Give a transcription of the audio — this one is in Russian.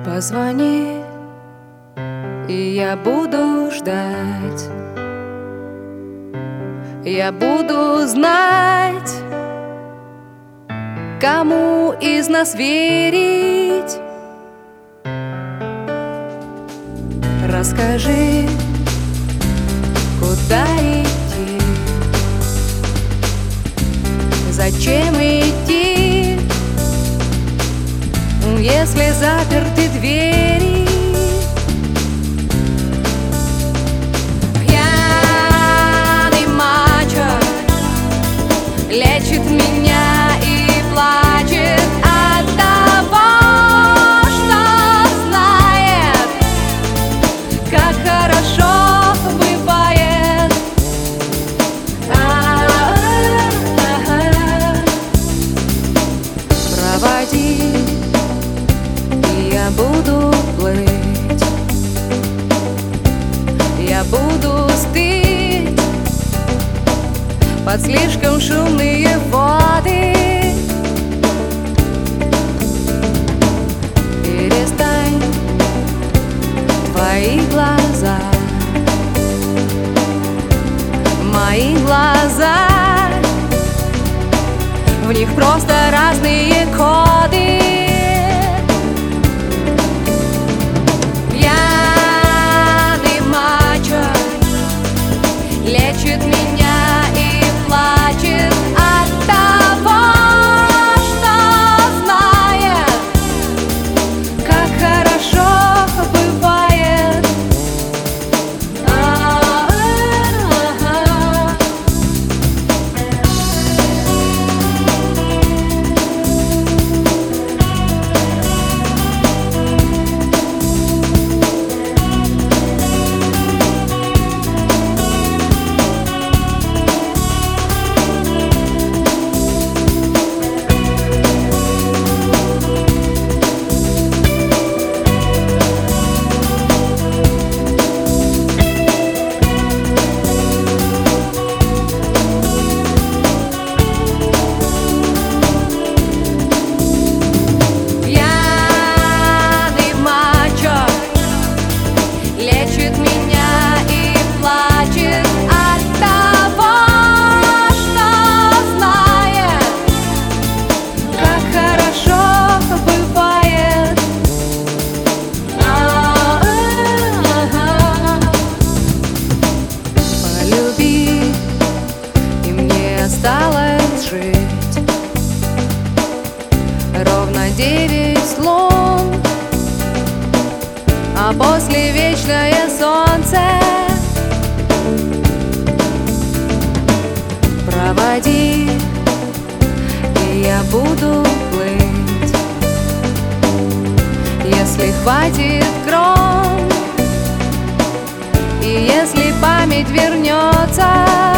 Позвони, и я буду ждать. Я буду знать, кому из нас верить. Расскажи, куда идти, зачем идти, если заперты двери. Пьяный мачо лечит меня и плачет от того, что знает, как хорошо бывает. Проводи, и я буду плыть, я буду стыть под слишком шумные воды. Перестань, твои глаза, мои глаза, в них просто разные коды. Пьяный мачо лечит меня и плачет от того, что знает, как хорошо бывает. Лечит меня и плачет от того, что знает, как хорошо бывает. Полюби, и мне осталось жить ровно 9 лун, а после вечное солнце. Проводи, и я буду плыть, если хватит крон, и если память вернется.